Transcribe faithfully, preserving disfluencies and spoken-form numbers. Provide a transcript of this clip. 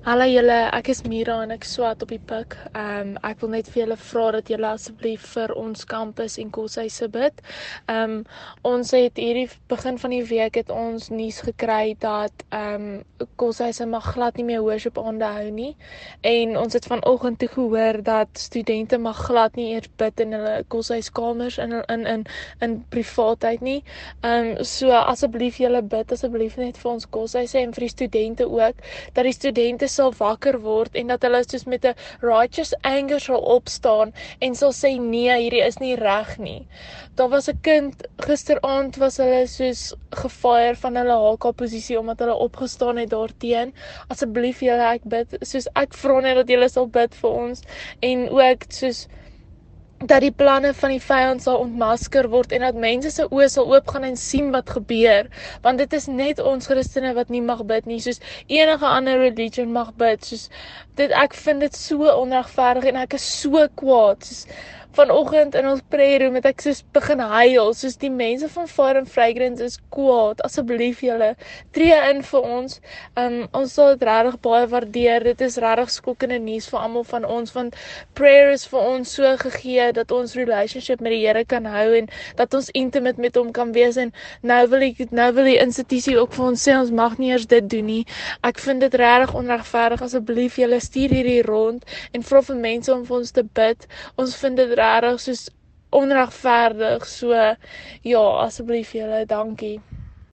Hallo julle, ek is Mira en ek swat op die pik. Um, ek wil net vir julle vra dat julle asseblief vir ons kampus en koshuise bid. Um, ons het hierdie begin van die week het ons nuus gekry dat um, koshuise mag glad nie meer worship aande hou nie. En ons het vanoggend toe gehoor dat studente mag glad nie eers bid in hulle koshuiskamers in in in in privaatheid nie. Um, so asseblief julle bid asseblief net vir ons koshuise en vir die studente ook, dat die studente sal wakker word en dat hulle soos met 'n righteous anger sal opstaan en sal sê nee, hierdie is nie reg nie. Daar was 'n kind gisteraand was hulle soos gefire van hulle H K posisie omdat hulle opgestaan het daarteen. Asseblief julle, ek bid, soos ek vra net dat julle sal bid vir ons en ook soos dat die planne van die vyand sal ontmasker word en dat mense se oë sal oopgaan en sien wat gebeur, want dit is net ons Christene wat nie mag bid nie, soos enige ander religion mag bid, soos dit, ek vind dit so onregverdig en ek is so kwaad, soos vanoggend in ons prayer room het ek soos begin huil, soos die mense van Fire and Fragrance is kwaad, asseblief julle, tree in vir ons, um, ons sal dit regtig baie waardeer, dit is regtig skokkende nuus vir almal van ons, want prayer is vir ons so gegee, dat ons relationship met die Here kan hou, en dat ons intimate met hom kan wees, en nou wil ek, nou wil die institusie ook vir ons sê, ons mag nie eers dit doen nie, ek vind dit regtig onregverdig, asseblief julle stuur hierdie rond, en vra vir mense om vir ons te bid, ons vind dit regtig soos onregverdig, so ja, asseblief julle, dankie.